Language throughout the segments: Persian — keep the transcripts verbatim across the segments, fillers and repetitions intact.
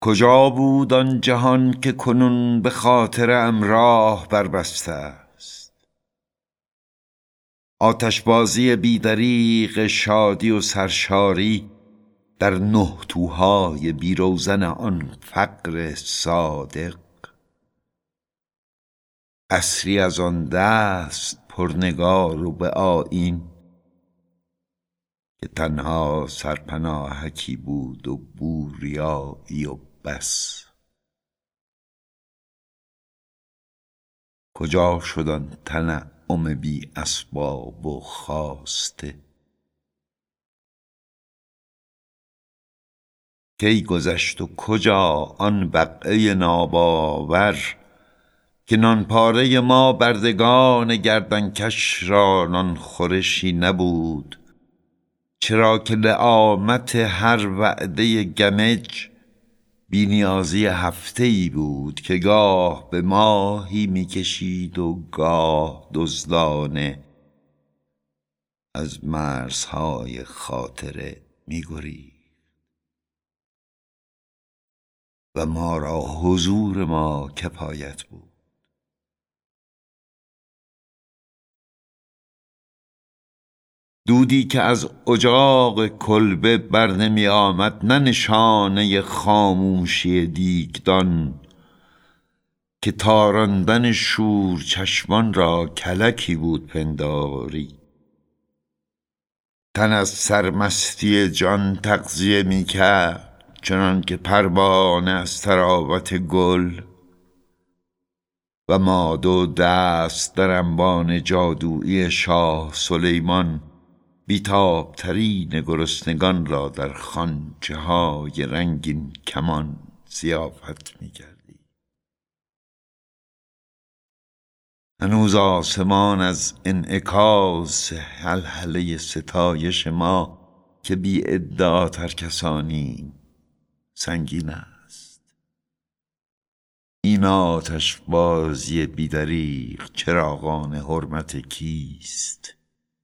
کجا بود آن جهان که کنون به خاطرم راه بربسته است؟ آتشبازی بیدریغ شادی و سرشاری در نه توهای بیروزن آن فقر صادق. قصری از آن دست پرنگار و به آیین که تنها سرپناهکی بود و بوریایی و بس. کجا شد آن تنعم بی اسباب و خواسته؟ کی گذشت و کجا آن بقعه ناباور که نان پاره ما بردگان گردنکش را نان خورشی نبود؟ چرا که لعامت هر وعده گمج بینیازی هفته ای بود که گاه به ماهی میکشید و گاه دزدانه از مرزهای خاطره میگریخت و ما را حضور ما کفایت بود. دودی که از اجاق کلبه بر نمی آمد نه نشانه خاموشی دیگدان که تاراندن شور چشمان را کلکی بود پنداری. تن از سرمستی جان تغذیه می کرد چنان که پروانه از طراوت گل و ما دو دست در انبان جادویی شاه سلیمان بیتاب ترین گرسنگان را در خوانچه های رنگین کمان ضیافت می کردی. هنوز آسمان از انعکاس هلهله ستایش ما که بی ادعا ترکسانی سنگین است. این آتش بازی بیدریغ چراغان حرمت کیست؟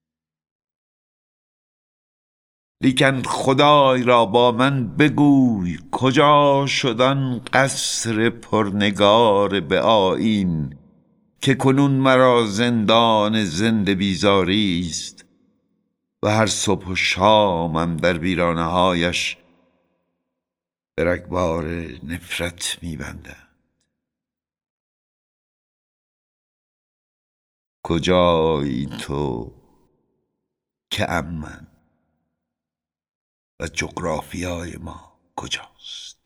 لیکن خدای را با من بگوی کجا شد آن قصر پرنگار به آیین که کنون مرا زندان زنده بیزاری است و هر صبح و شامم در ویرانه هایش به رگبار نفرت می‌بندند. کجایی تو که امن و جغرافیای ما کجاست؟